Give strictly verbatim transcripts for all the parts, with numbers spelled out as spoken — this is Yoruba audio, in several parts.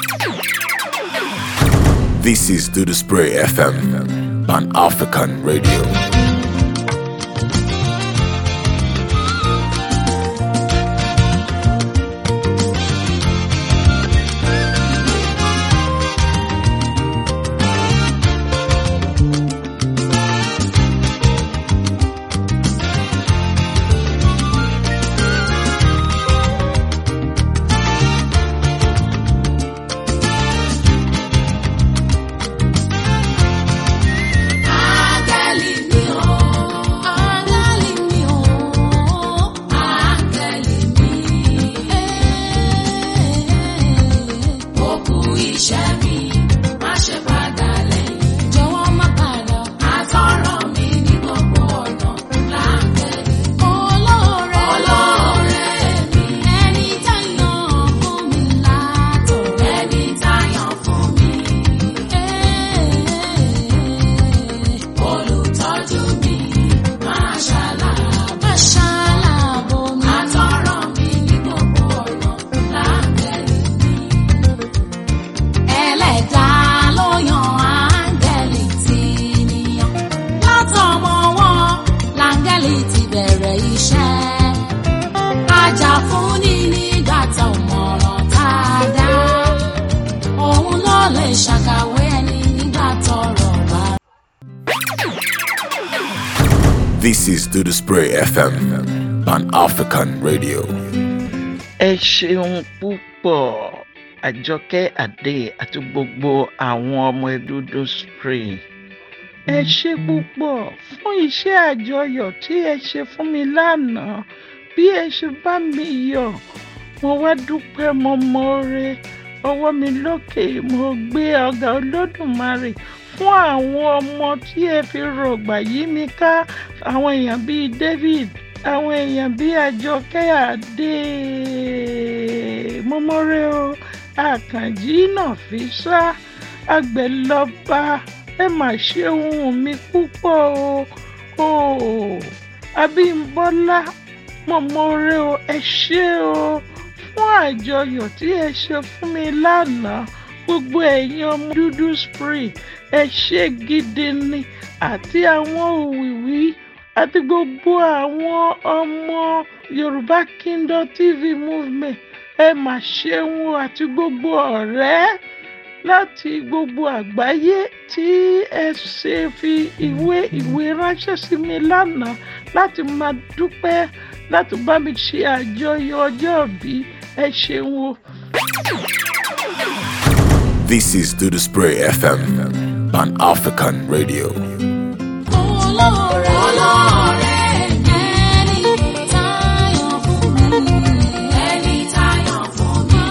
This is Do the Spray F M, Pan-African Radio. This is Do the Spray F M, Pan-African Radio. Ẹ ṣeun púpọ̀ Àjọkẹ́ Adé àti gbogbo àwọn ọmọ Dúdú Spray. Ẹ ṣe púpọ̀ fún iṣẹ́ àjọyọ̀ tí ẹ ṣe fún mi lánàá. Bí ẹ ṣe bá mi yọ̀, mo wá dúpẹ́ mo mọ́re. Ọwọ́ mi lókè mo gbé ọ̀gá Olódùmarè fún àwọn ọmọ tí ẹ fi rọ̀gbà yí mi ká, àwọn èèyàn bíi David, àwọn èèyàn bíi Àjọkẹ́ Adé. Mọ́mọ́rẹ́ o, Àkànjí Nàfísà, Àgbẹ̀lọba, ẹ mà ṣe ohun mi púpọ̀ o. O Abímbọ́lá, mọ́mọ́rẹ́ o, ẹ ṣé o fún àjọyọ̀ tí ẹ ṣe fún mi lánàá. Gbogbo ẹ̀yin ọmọ Dúdú Spray, ẹ ṣé gidi ni, àti àwọn òwìwí àti gbogbo àwọn ọmọ Yorùbá Kingdom T V movement, ẹ mà ṣeun àti gbogbo ọ̀rẹ́ láti gbogbo àgbáyé tí ẹ ṣe fi ìwé ìwé ránṣẹ́ sí mi lánàá láti máa dúpẹ́, láti bá mi ṣe àjọyọ̀ ọjọ́ ìbí. Ẹ ṣeun o. This is Do the Spray F M, Pan-African Radio. Olóore, olóore, ẹni táyọ̀ fún mi, ẹni táyọ̀ fún mi.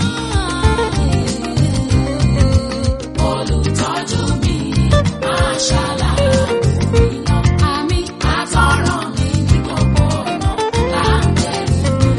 Olùtọ́jú mi, máa ṣàlàyé mi lọ. Àmì àtọ̀rọ̀ mi ní gbogbo ọ̀nà láǹgẹ̀lì.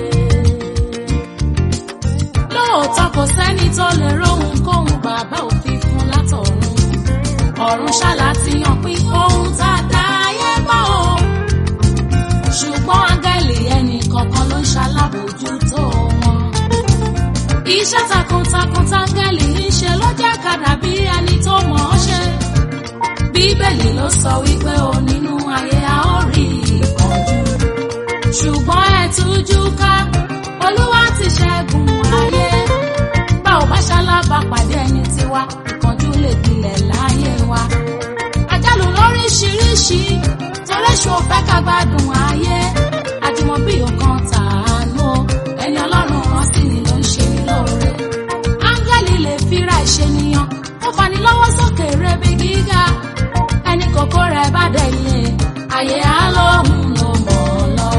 Lóòótọ́ kò sẹ́ni tó lè róhun kóhun bàbá òfin fún látọ̀run. Ọ̀run ṣàlàtìyàn pín ohun tá a dá ayé mọ́ o. Ṣùgbọ́n áńgẹ́lì ẹnì kọ̀ọ̀kan ló ń ṣalábòójútó wọn. Iṣẹ́ takuntakun táńgẹ́lì ń ṣe ló jẹ́ ká dàbí ẹni tó mọ̀ ọ́ ṣe. Bíbélì ló sọ wípé o nínú ayé a ó rí ìkánjú. Ṣùgbọ́n ẹ tújú ká, Olúwa ti ṣẹ́gun ayé. Bá ò bá ṣalábàápàdé ẹni tiwa, ìkánjú lè gbilẹ̀ láyé wa. Àjálù lóríṣiríṣi, toréṣù ò fẹ́ ká gbádùn ayé. Àjùmọ̀bí ọ̀kan tàánú, ẹni Ọlọ́run kan sì ni ló ń ṣe ní lóore. Áńgẹ́lì lè fira ìṣènìyàn, ó fani lọ́wọ́ sókè rebi gíga. Ẹni kòkó rẹ̀ bá dẹ̀yìn, ayé á lóhùn ló mọ̀ ọ́ lọ.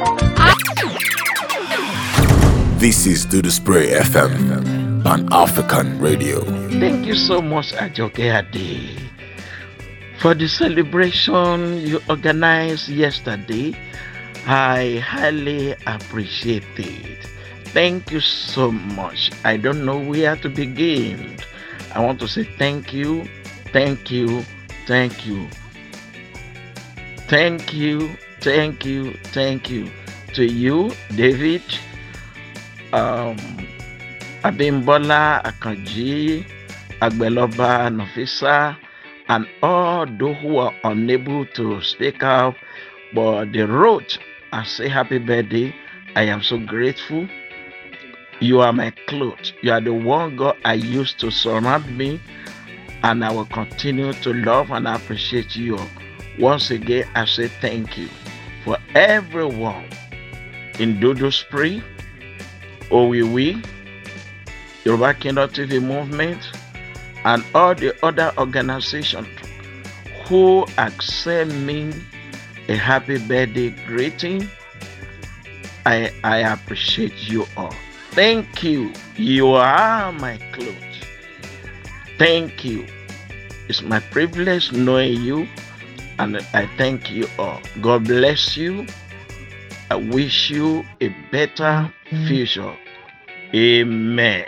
This is Do the Spray F M, Pan-African Radio. Thank you so much, Àjọkẹ́ Adé, for the celebration you organized yesterday. I highly appreciate it. Thank you so much. I don't know where to begin. I want to say thank you, thank you, thank you. Thank you, thank you, thank you to you, David, um, Abimbola Akanji, Agbeloba Nafisa, and all those who are unable to speak out, but they wrote and say happy birthday. I am so grateful. You are my clothes. You are the one God I used to surround me, and I will continue to love and appreciate you. Once again, I say thank you for everyone in Dodo Spree, Owiwi, Yoruba Kingdom T V Movement, and all the other organizations who accept me a happy birthday greeting. I, I appreciate you all. Thank you. You are my clothes. Thank you. It's my privilege knowing you, and I thank you all. God bless you. I wish you a better future. Amen.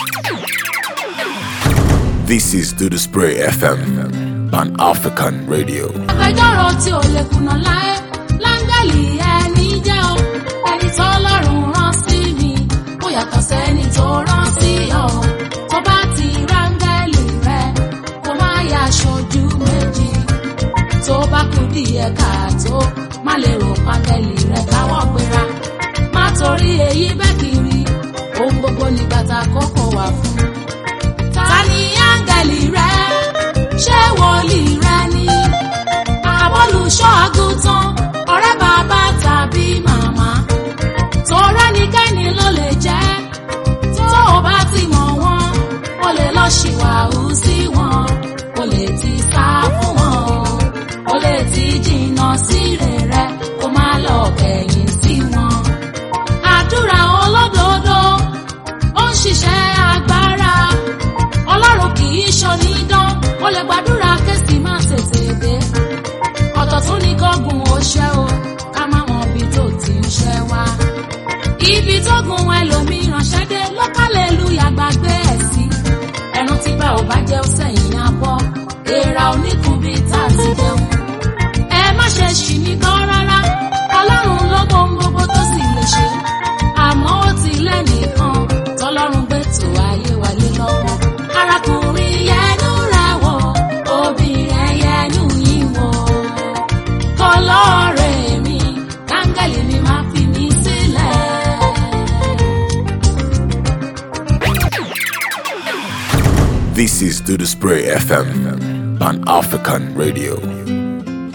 This is Do the Spray F M, Pan-African Radio. Agbẹjọ́rò tí ò lè kùnà láé, láńgẹ́lì ẹni jẹ́ o, ẹni tó lọ́rùn rán sí mi, ó yàtọ̀ sẹ́ni tó rán sí ọ. Tó bá ti ráńgẹ́lì rẹ, kó má yà aṣojú méjì. Tó bá kú díẹ̀ káàtó, má lè rò páńgẹ́lì rẹ káwọ́ gbéra. Má torí èyí bẹ́ẹ̀ kiri, ohun gbogbo nígbà tá kókó wà fún. Ta ni áńgẹ́lì rẹ? Ṣé wòlíì rẹ ni? Àbólùṣọ́ àgùntàn, ọ̀rẹ́ bàbá tàbí màmá. Torí ẹnikẹ́ni ló lè jẹ́. Tó o bá ti mọ̀ wọ́n, o lè lọ ṣìwàhù sí wọn. O lè ti sá fún wọn. O lè ti jìnnà sí rere, kó má lọ kẹ̀yìn sí wọn. Àdúrà olódodo, ó ń ṣiṣẹ́ agbára. Ọlọ́run kì í ṣonídán, ó lè gbàdúrà kẹ́sì má tètè dé. Ọ̀tọ̀ tún ní kọ́gùn ó ṣẹ́ o, ká má mọ ibi tó ti ń ṣẹ́ wá. Ibi tó gun ẹlòmíràn ṣẹ́dé ló kálẹ̀lúyà gbàgbé ẹ̀ sí. Ẹran tí bá ò bá jẹ́ ó sẹ́yìn abọ́, èèrà oníkùnbí tá a ti jẹun. Ẹ má ṣe ṣì mí gbọ́ rárá, Ọlọ́run ló mọ ohun gbogbo tó sì lè ṣe. Àmọ́ ó ti lẹ́nìkan tọ́lọ́run gbé tò ayé wálé lọ́wọ́. Arákùnrin yẹnu rẹ̀ wò, obìnrin yẹnu yín wò. Kọlọ́ọ̀rẹ́ mi, áńgẹ́lì mi máa fi mí sílẹ̀. This is Do the Spray F M, Pan-African Radio.